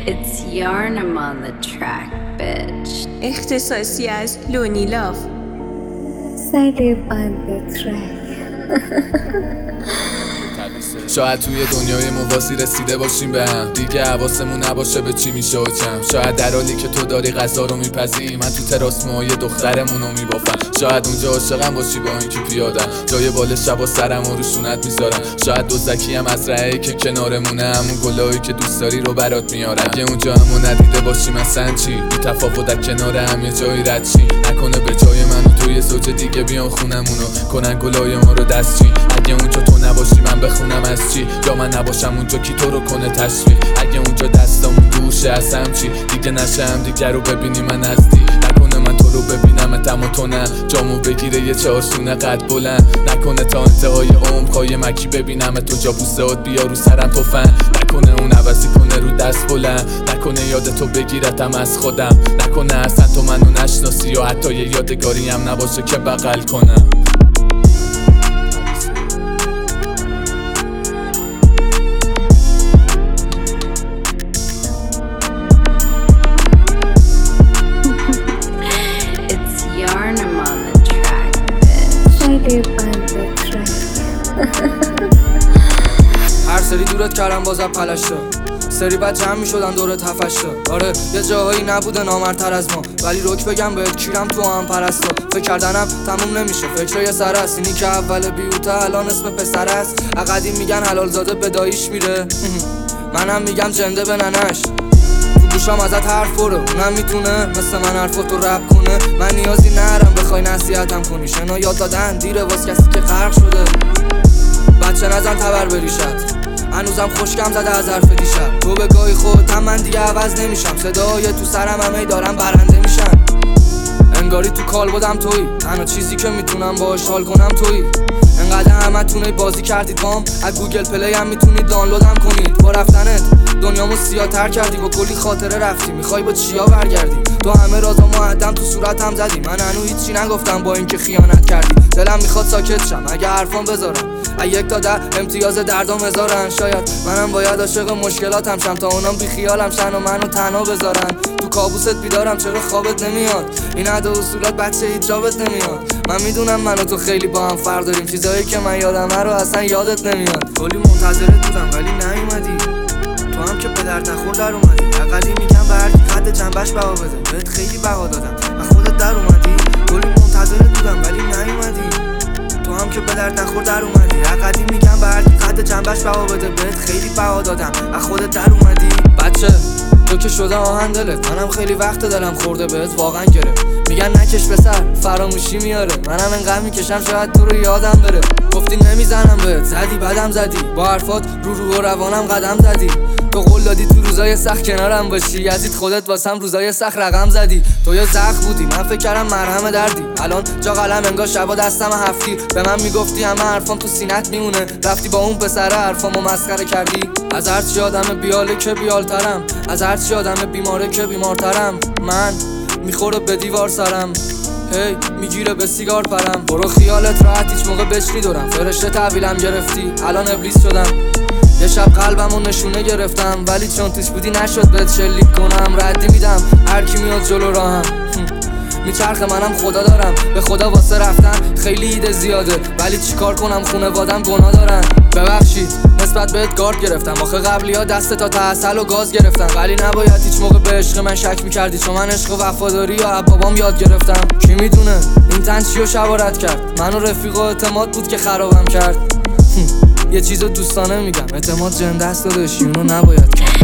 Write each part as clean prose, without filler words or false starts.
It's Yarnum on the track, bitch. اختصاصی از لونیلاف. Salib on the track. شاید توی دنیای موازی رسیده باشیم به هم، دیگه حواسمون نباشه به چی میشه و کم. شاید در حالی که تو داری غذا رو میپزی، من تو تراس موهای دخترمونو میبافم. شاید اونجا عاشقم باشی با اینکه پیادم، جای بال شبا سرم و روشونت میذارم. شاید دوزکی هم از رهی که کنارمونه، همون گلایی که دوست داری رو برات میارم. اگه اونجا همو ندیده باشیم اصلا چی؟ بی تفاوت در کنار هم یه جایی رد چی؟ نکنه به جای من و تو یه زوج دیگه بیان خونمونو کنن گلای ما رو دستچی. اگه اونجا تو نباشی من بخونم از چی؟ یا من نباشم اونجا کی تو رو کنه تشویق؟ اگه اونجا دستامون دوشه اصلا چی؟ دیگه نشم دیگه رو ببینی من نزدیک، نکنه من تو رو ببینم تم تو نه، جامو بگیره یه چهارشونه قد بلند، نکنه تا انتهای عمر خواهی مکی ببینم تو جا بوسهات بیا رو سرم توفن، نکنه اون عوضی کنه رو دست بلند، نکنه یاد تو بگیرتم از خودم، نکنه اصلا تو منو نشناسی یا حتی یه یادگاری هم نباشه که بغل کنم. هر سری دورت کردم بازم پلشتا، سری بعد جمع می شدن دورت هفشتا. آره یه جاهایی نبوده نامرتر از ما، ولی روک بگم بهت کیرم تو هم پرستا. فکر کردنم تموم نمیشه، فکر یه سر است، اینی که اول بیوته الان اسم پسر است. اقدیم میگن حلال زاده به داییش میره، منم میگم جنده به ننش. تو گوشام ازت حرف برو، اونم میتونه مثل من حرفاتو رپ کنه. من نیازی نرم بخوای نصیحتم کنی، شنا یاد دادن دیره واس کسی که غرق شده. بچه نزن تبر بریشت، هنوزم خوشگم زده از حرف دیشب. تو به گاهی خودم من دیگه عوض نمیشم، صدای تو سرم همه دارم برنده میشن. انگاری تو کال بودم تویی، تنها چیزی که میتونم باهاش حال کنم تویی. انقدر همه تونه بازی کردید بام، از گوگل پلی هم میتونید دانلودم کنید. با رفتنت دنیامو سیاه‌تر کردی، با کلی خاطره رفتی، میخوای با چیا برگردی؟ تو همه رازا معدم تو صورتم زدی، من هنوز هیچی نگفتم با اینکه خیانت کردی. دلم میخواد ساکت شم اگه حرفام بذارم، از 1 تا 10 امتیاز دردام هزارن. شاید منم باید عاشق مشکلاتم شم تا اونام بی خیالم شن و منو تنها بذارن. تو کابوست بیدارم چرا خوابت نمیاد؟ این عده اصولات بچه هیچ جابت نمیاد. من میدونم من و تو خیلی با هم فرق داریم، چیزایی که من یادمه رو اصلا یادت نمیاد. کلی منتظرت بودم ولی نیومدی، تو هم که به درد نخور در اومدی. اقلی میگم به هر کی قد جنبش بها بده، بهت خیلی بها دادم از خودت در اومدی. کلی منتظرت بودم ولی نیومدی، تو هم که به درد نخور در اومدی. اقلی میگم به هر کی قد جنبش بها بده، بهت خیلی بها دادم از خودت در اومدی. بچه تو که شده آهن دلت، منم خیلی وقت دلم خورده بهت واقعا گرفت. میگن نکش به سر فراموشی میاره، منم انقدر میکشم شاید تو رو یادم بره. گفتی نمیزنم بهت، زدی بدم زدی، با حرفات رو و روانم قدم زدی. تو قول دادی تو روزای سخت کنارم باشی، یزید خودت واسم روزای سخت رقم زدی. تو یه زخم بودی من فکر کردم مرهم دردی، الان جا قلم انگار شبا دستم هفتی. به من میگفتی همه حرفام تو سینت میمونه، رفتی با اون پسر حرفامو مسخره کردی. از هر چی آدم بیاله که بیالترم، از هر چی آدم بیماره که بیمارترم. من میخوره به دیوار سرم، هی میگیره به سیگار پرم. برو خیالت راحت هیچ موقع بچری دورم، فرشته تحویلم گرفتی الان ابلیس شدم. یه شب قلبمو نشونه گرفتم، ولی چون توش بودی نشد بهت شلیک کنم. ردی میدم هر کی میاد جلو راهم، میچرخه منم خدا دارم. به خدا واسه رفتن خیلی ایده زیاده، ولی چیکار کنم خونوادم گناه دارن. ببخشید نسبت بهت گارد گرفتم، آخه قبلی ها دست تا تحصل و گاز گرفتم. ولی نباید هیچ موقع به عشق من شک میکردی، چون من عشق و وفاداری یا بابام یاد گرفتم. کی میدونه این تن چیو شوارت کرد، من و رفیق و اعتماد بود که خرابم کرد. یه چیزو دوستانه میگم، اعتماد جنده است داداشی، اونو نباید کرد.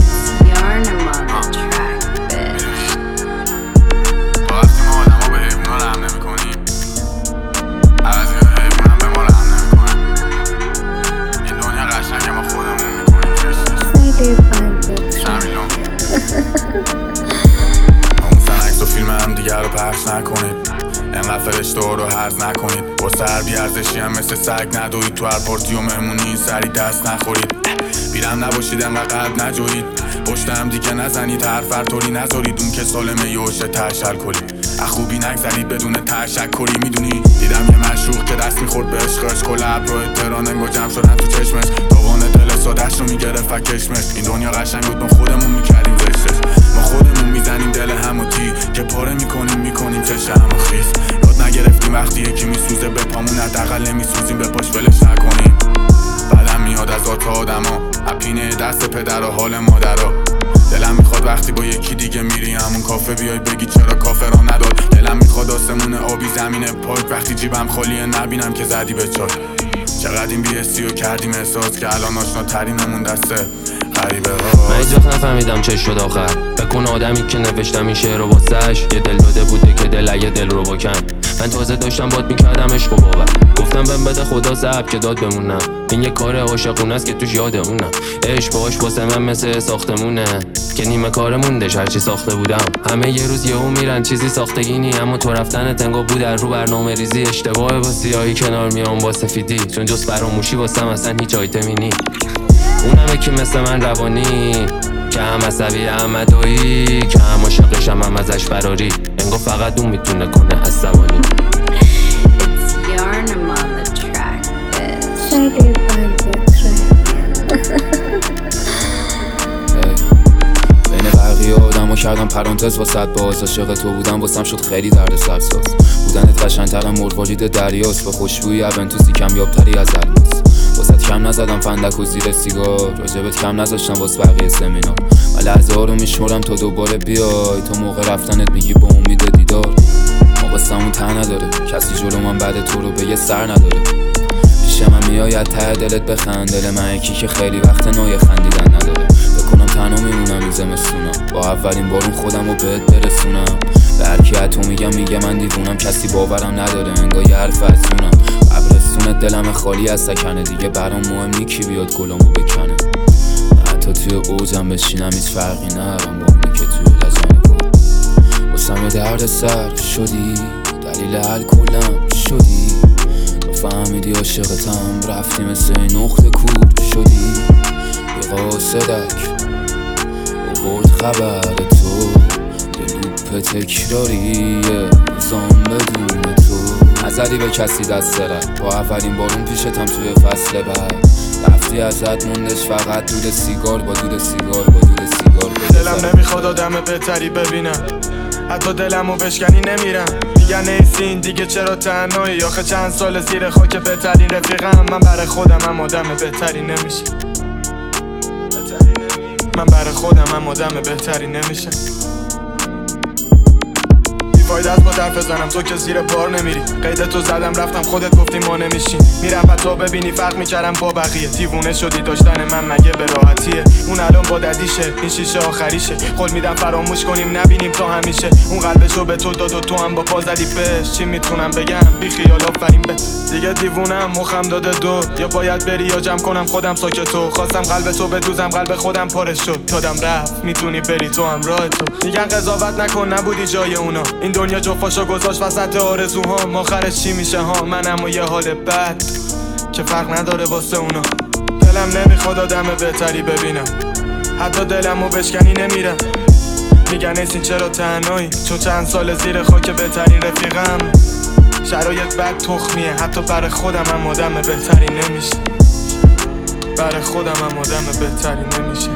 دیگر رو پخش نکنید، انقدر فرشته رو هرز نکنید. واسه هر بیارزشی هم مثل سگ ندوید، تو هر پارتی و مهمونی سری دست نخورید. بیرم نباشید انقدر قلب نجوید، پشت هم دیگه نزنید، حرف طوری نذارید. اون که سالمه یه هشت تشل کنید، خوبی نگذرید بدون تشکری. میدونی دیدم یه مشروق که دست میخورد به عشقش، کل ابرو تهران انگار جمع شدن تو چشمش، دوان دل سادش رو میگرفت و کشمش. این دنیا قشنگ بود ما خودمون میکردیم زشتش، ما خودمون میزنیم دل همو تی که پاره میکنیم چش همو خیس. یاد نگرفتیم وقتی یکی میسوزه به پامون حداقل نمیسوزیم به پاش ولش نکنیم. بعدم میاد از آتا آدما اپینه دست پدر و حال مادرها. دلم میخواد وقتی با یکی دیگه میری همون کافه بیای بگی چرا کافه را نداد. دلم میخواد آسمون آبی زمین پاک وقتی جیبم خالیه نبینم که زدی به چاک. چقدر این بی‌حسی رو کردیم احساس که الان آشناترینمون دسته غریبه ها. من هیچ وقت نفهمیدم چه شد آخر. بکن آدمی که نوشتم این شعر رو واسش یه دل داده بوده که دل اگه دل رو بکن. من تازه داشتم باد میکردم عشق و باور، گفتم بهم بده خدا صبر که داد بمونم. این یه کار عاشقونه است که توش یادمونم. عشق باش واسه من مثل ساختمونه که نیمه کار موندش هرچی ساخته بودم. همه یه روز یهو میرن چیزی ساختگی نی، اما تو رفتن تنگا بود در رو برنامه ریزی. اشتباه با سیاهی کنار میام با سفیدی، چون جز فراموشی واسم اصلا هیچ آیتمی نی. اونمه که مثل من روانی، که هم عصبی هم مدایی، که هم عاشقشم هم ازش فراری. انگار فقط اون میتونه کنه عصبانی. It's Yarnum on the track, bitch. Silent on the track. بین بقیه آدمو کردم پرانتز واسط باز، عاشق تو بودم واسم شد خیلی درد سرساز. بودنت قشنگ‌ترم مروارید دریاست، با خوشبویی اونتوسی کمیاب‌تری از الماس. واسط کم نزدم فندک و زیر سیگار، راجبت کم نذاشتم واسه بقیه سمینار. و لحظه ها رو میشمرم تا دوباره بیای، تو موقع رفتنت میگی با امید دیدار. ما قصه‌مون ته نداره، کسی جلو من بعد تو رو به یه سر نداره. پیش من میاید ته دلت بخند، دل من یکی که خیلی وقت نایه خندیدن نداره. بکنم تنها میمونم این زمستونم، با اولین بارون خودم رو بهت برسونم. به هرکی تو میگه من دیوونم، کسی باورم نداره انگار یه حرف از جونم. قبرستونت دلم خالی از سکنه، دیگه برام مهم نی کی بیاد گلامو بکنه. حتی توی اوجم بشینم هیچ فرقی ندارم با اونی که توی لجنه بود. واسم یه درد سر شدی، دلیل الکلم شدی. تو فهمیدی عاشقتم، رفتی مثل نقطه کور شدی. یه قاصدک آورد خبر تو، یه لوپ تکراریه زام بدون تو. نزدی به کسی دست رد، با اولین بارون پیشتم توی فصل بعد. رفتی ازت موندش فقط دود سیگار با دود سیگار با دود سیگار. دلم نمیخواد آدم بهتری ببینم، حتی دلمو بشکنی نمیرم. میگن نیستین دیگه چرا تنهایی، آخه چند سال زیر خاک بهترین رفیقم. من برای خودم هم آدم بهتری نمیشه، من برای خودم هم آدم بهتری نمیشه. فایده از با درف بزنم، تو که زیر بار نمیری. قیدتو زدم رفتم خودت گفتی ما نمیشین. میرم و تو ببینی فرق میکردم با بقیه. دیوونه شدی داشتن من مگه به راحتیه؟ اون الان با ددیشه، این شیشه آخریشه. قول میدم فراموش کنیم نبینیم تا همیشه. اون قلبشو به تو داد و تو هم با پا زدی بهش. چی میتونم بگم بی خیال آفرین به دیگه. دیوونم مخم داده دو، یا باید بری یا جمع کنم خودم ساکتو. خواستم قلب تو بدوزم قلب خودم پارش شد. دادم رفت میتونی بری تو هم راه تو. میگن قضاوت نکن نبودی جای اونا، این دنیا جفاشو گذاشت وسط آرزوهام. آخرش چی میشه ها؟ منم و یه حال بد که فرق نداره واسه اونا. دلم نمیخواد آدم بهتری ببینم، حتی دلمو بشکنی نمیرم. میگن نیستین چرا تنهایی، چون چند سال زیر خاک بهترین رفیقم. شرایط بد تخمیه، حتی برای خودم هم آدم بهتری نمیشه. برای خودم هم آدم بهتری نمیشه.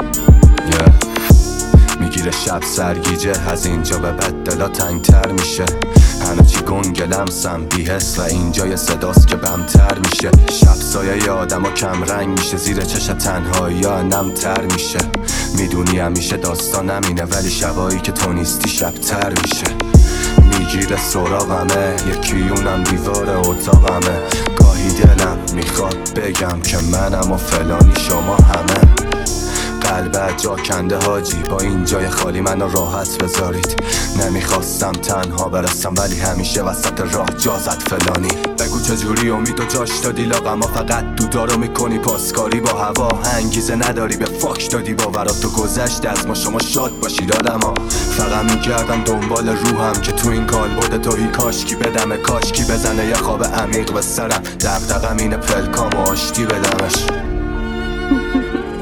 میگیره شب سرگیجه، از اینجا به بعد دلا تنگتر میشه. همه چی گنگ لمسم بی حس و اینجا یه صداست که بمتر میشه. شب سایه ی آدم ها کم رنگ میشه، زیر چشم تنهایی ها نمتر میشه. میدونی همیشه داستان همینه، ولی شبایی که تو نیستی شبتر میشه. میگیره سراغمه، یکی اونم دیوار اتاقمه. گاهی دلم میخواد بگم که منم و فلانی شما همه. قلبت جا کنده حاجی، با این جای خالی منو راحت بذارید. نمیخواستم تنها برسم ولی همیشه وسط راه جا زد فلانی. بگو چجوری امیدو جاش دادی لاغم، فقط دودارو میکنی پاسکاری با هوا. انگیزه نداری به فاک دادی باورات تو گذشت از ما. شما شاد باشید آدما، فقط میگردم دنبال روحم که تو این کالبد توهی. کاشکی بدمه کاشکی بزنه یه خواب عمیق به سرم. دغدغم اینه پلکام و آشتی بدمش.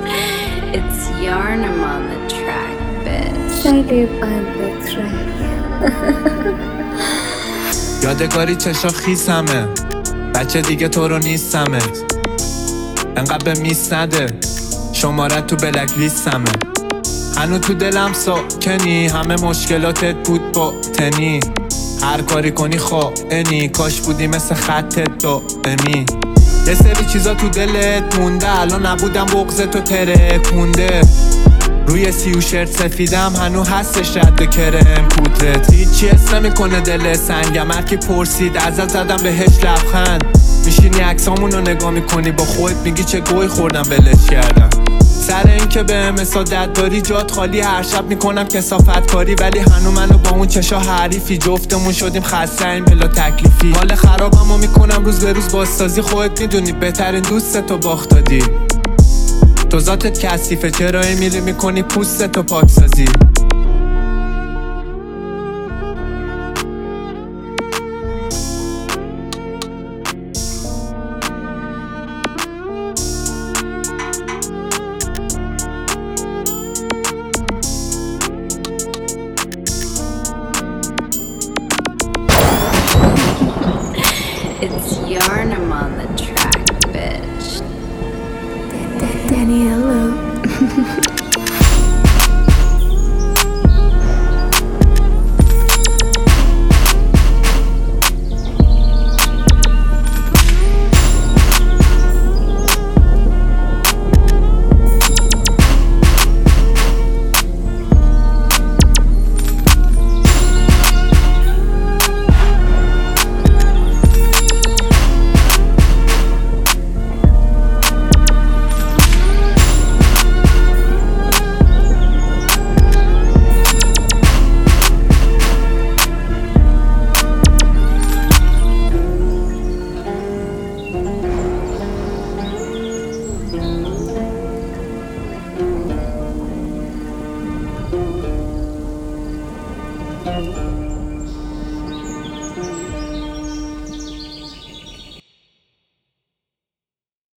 It's Yarnum on the track, bitch. Silent on the track. یادگاری چشا خیسمه، بچه دیگه تو رو نیستمه، انقدر به میس نده، شمارت تو بلک لیستمه. هنو تو دلم ساکنی، همه مشکلاتت بود با تنی، هر کاری کنی خائنی، کاش بودی مثل خطت دائمی. یه سری چیزا تو دلت مونده، الان نبودم بغض تو ترکونده. روی سیو شرت سفیدم هنو هستش رد کرم پودرت. هیچی حس نمیکنه دل سنگم، هرکی پرسید ازت زدم بهش لبخند. میشینی عکسامون رو نگاه میکنی با خودت میگی چه گوی خوردم ولش کردم. سر این که به مسادت داری جات خالی، هر شب میکنم کثافت کاری، ولی هنو منو با اون چشا حریفی، جفتمون شدیم خسته این بلا تکلیفی. حال خرابمو میکنم روز به روز بازسازی، خودت میدونی بهترین دوستتو باخت دادی. تو ذاتت کثیفه، چرا میری میکنی پوستتو پاکسازی. It's Yarnum on the track, bitch. Daniela. Thank you.